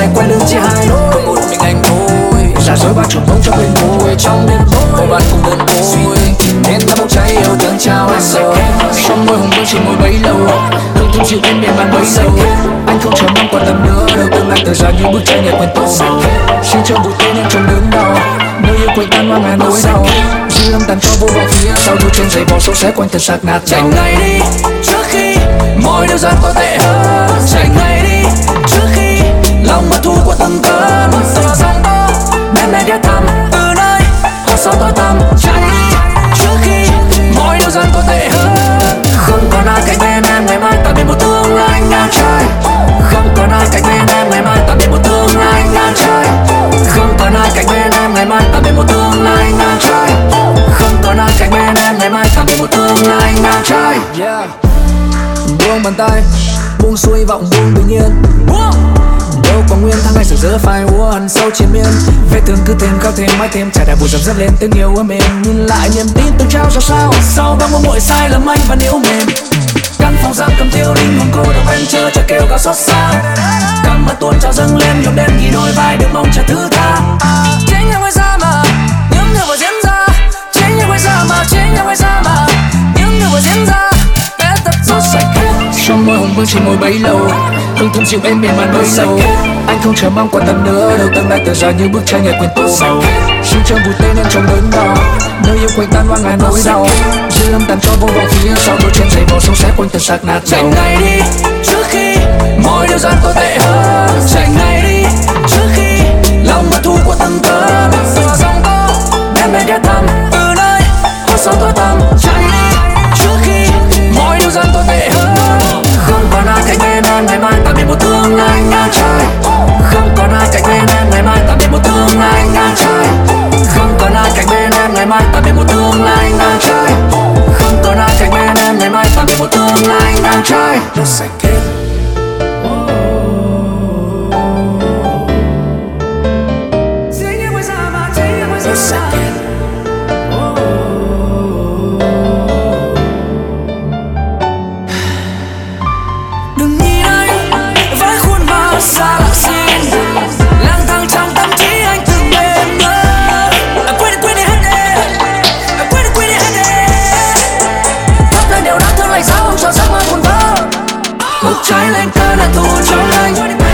ngày quay lưng chia hai lối, có một mình anh thôi. Giả dối bao trùm bóng trong bên môi, trong đêm tối một bạn cùng đơn côi, nên ta bốc cháy yêu thương trao hết rồi. Trong môi hồng vương chỉ môi bấy lâu, hương thơm chịu bên miền bàn bấy lâu. Anh không chờ mong quan tâm nữa, đâu tương lai tờ ra như bức tranh nhạc quen tôi. Xin cho bụi tên em trong đớn đau, nơi yêu quanh tan hoang hà nỗi đau. Dư âm tàn cho vô vọng phía sau, đôi chân giày bò sâu xé quanh thật sạc nát. Chạy ngay đi trước khi mọi điều gian có tệ hơn, chạy ngay đi trước khi lòng mất thu của từng cơn gió sóng to bên này ghé thăm từ nơi hồ sâu tối tăm. Chạy đi trước khi mọi điều gian có tệ hơn, không còn ai cạnh bên em ngày mai ta biết một tương lai ngang trời. Không còn ai cạnh bên em ngày mai ta biết một tương lai ngang trời. Không còn ai cạnh bên em ngày mai ta biết một tương lai ngang trời. Không còn ai cạnh bên em ngày mai ta biết một tương lai ngang trời. Buông bàn tay, buông xuôi vọng buông tự nhiên. Đâu có nguyên thang ngày sự giữa phai úa hằn sâu trên miên. Vết thương cứ thêm cao thêm mãi thêm, trải đã buồn dần dứt lên tiếng yêu ấm êm. Nhìn lại niềm tin từng trao cho sao, sau bao mỗi sai lầm anh vẫn yếu mềm. Căn phòng giam cầm tiêu linh hồn cô độc bên chưa cho kêu gào xót xa. Cầm mặt tuôn trào dâng lên nhộn đêm ghi đôi vai được mong chờ thứ tha. Chính nhau quay ra mà những điều vừa diễn ra, chính nhau quay ra mà chính nhau quay ra mà những điều vừa diễn ra. Bé thật rốt sạch hết trong môi hồng vương chỉ môi bấy lâu, hương thơm chịu bên miền bàn bấy lâu. Anh không chờ mong quan tâm nữa, đâu tương lai tờ ra như bức tranh nhạc quen tôi. Xin cho bụi tên em trong đớn đau, nơi yêu quanh tan hoang hà nỗi đau. Dư âm tàn cho vô vọng phía sau, đôi chân giày bò sâu xé quanh thân xác nát. Chạy ngay đi trước khi mọi điều gian tồi tệ hơn, chạy ngay đi trước khi lòng mất thu của từng cơn gió sóng to bên này ghé thăm từ nơi hồ sâu tối tăm. Chạy đi trước khi mọi điều gian tồi tệ hơn, không còn ai cạnh bên em ngày mai ta biết một tương lai ngang trời. Không còn ai cạnh bên em ngày mai ta biết một tương lai ngang trời. Không còn ai cạnh bên em ngày mai ta biết một tương lai ngang trời. Không còn ai cạnh bên em ngày mai ta biết một tương lai ngang trời. Đốt sạch hết. Đốt sạch hết. Đừng nhìn anh với khuôn mặt xa lạ xinh, lang thang trong tâm trí anh từng đêm mơ. Quên đi hết đi, quên đi hết đi. Thắp lên điều đáng thương lại sao cho giấc mơ buồn vỡ. Bốc cháy lên cơn là thù trong anh.